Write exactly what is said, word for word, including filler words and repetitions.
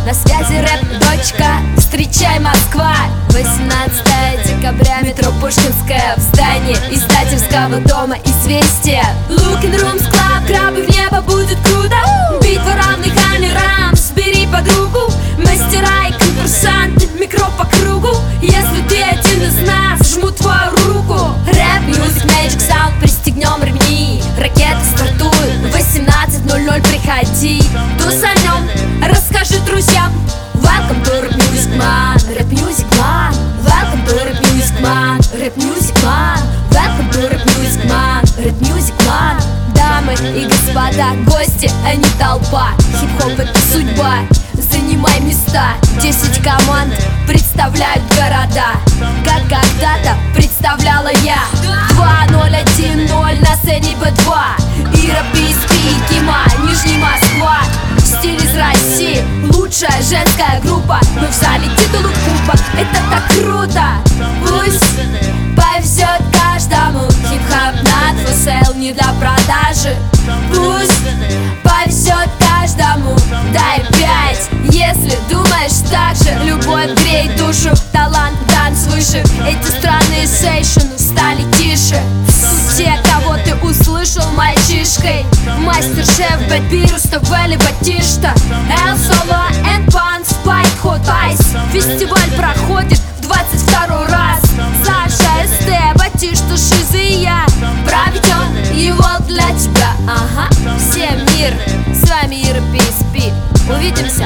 На связи рэп, дочка, встречай, Москва. Восемнадцатое декабря, метро Пушкинская. В здании издательского дома «Известия». Looking Rooms Club, крабы в небо, будет круто. Битва равных Ани Рамс, бери подругу. Мастера и конкурсанты, микро по кругу. Если ты один из нас, жму твою руку. Рэп, мьюзик, мэджик, саунд, пристегнем ремни. Ракеты стартуют, восемнадцать ноль ноль, приходи. Тусанем, расскажи друзьям. Welcome to Rap Music Man, Rap Music Man. Welcome to Rap Music Man, Rap Music Man. Welcome to Rap Music Man, Rap Music Man. Дамы и господа, гости, а не толпа. Хип-хоп — это судьба, занимай места. Десять команд представляют города, как когда-то представляла я. Два ноль один ноль на сцене бэ два. Ира, пи эс пи, Кима, Нижний Москва. Стиль из России, лучшая женская группа. Мы в зале титулов кубок, это так круто. Пусть повезет каждому. Хип-хоп на твой сейл, не для продажи. Пусть повезет каждому. Дай пять, если думаешь так же. Любовь греет душу, талант дан свыше. Эти странные сейшены стали тише. Тут те, кого ты услышал мальчишкой. Мастер-шеф, Бэтбирус, Тавели, Батишта, Эл Соло, Энд Пан, Спайк, Хот Айс. Фестиваль проходит в двадцать второй раз. Саша, эс тэ, Батишта, Шиза и я проведем его для тебя. Ага, всем мир, с вами Ира, пи эс пи. Увидимся.